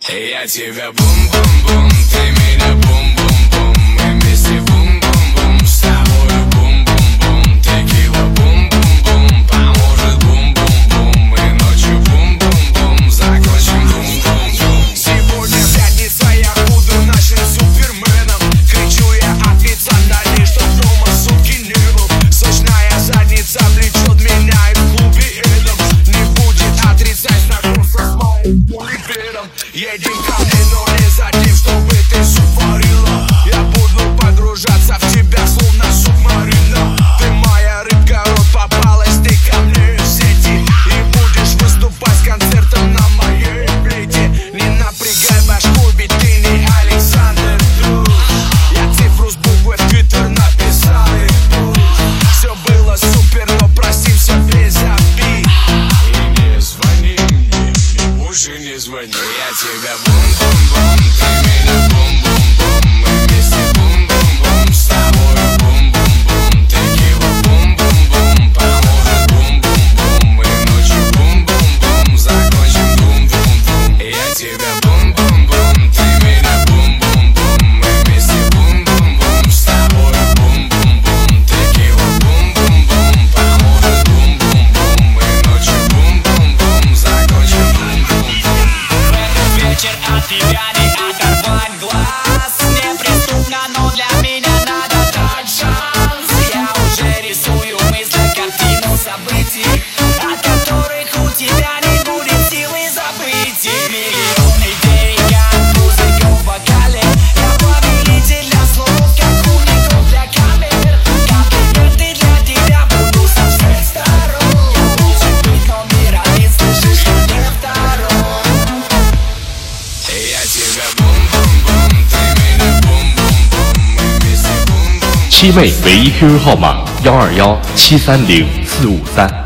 Я тебя бум-бум-бум, ты меня бум-бум-бум, мы вместе бум-бум-бум, с тобой бум-бум-бум, текила бум-бум-бум, поможет бум-бум-бум, и ночью бум-бум-бум, закончим бум-бум-бум. Сегодня пятница, я буду нашим суперменом, кричу я от рациональный, чтоб дома сутки не был. Сочная задница влечет меня и в клубе этом не будет отрицать знакомство с моим кулибером. Едем ко мне, но не за тем, чтобы ты сотворила. Я буду погружаться в тебя, словно субмарина. Ты моя рыбка, вот попалась ты ко мне в сети, и будешь выступать с концертом на моей плите. Не напрягай башку, ведь ты не Александр Душ. Я цифру с буквы в Твиттер написал и пусть. Все было супер, но простим все без обид. И не звони мне, больше не звони. Я тебя бум-бум-бум, ты меня бум-бум-бум, мы вместе бум-бум-бум, с тобой бум-бум-бум, текила бум-бум-бум, поможет бум-бум-бум, и ночью бум-бум-бум, закончим бум-бум-бум. Я тебя бум-бум-бум, ты меня бум-бум-бум, мы вместе бум-бум-бум, с тобой бум-бум-бум, текила бум-бум-бум, поможет бум-бум-бум, и ночью бум-бум-бум, закончим бум-бум-бум. Вечер от тебя не оторвать глаз. Неприступно, но для меня надо дать шанс. Я уже рисую мысли, картину событий, от которых у тебя не будет силы забыть. И миллион идей, как музыка в вокале. Я повелитель для слов, как умников для камер. Комплименты для тебя буду со всех сторон. Я должен быть номер один, слышишь, что не второй. Я тебя бум-бум-бум, ты меня бум-бум-бум, мы вместе бум-бум. 7妹唯一 QQ 号码121730453。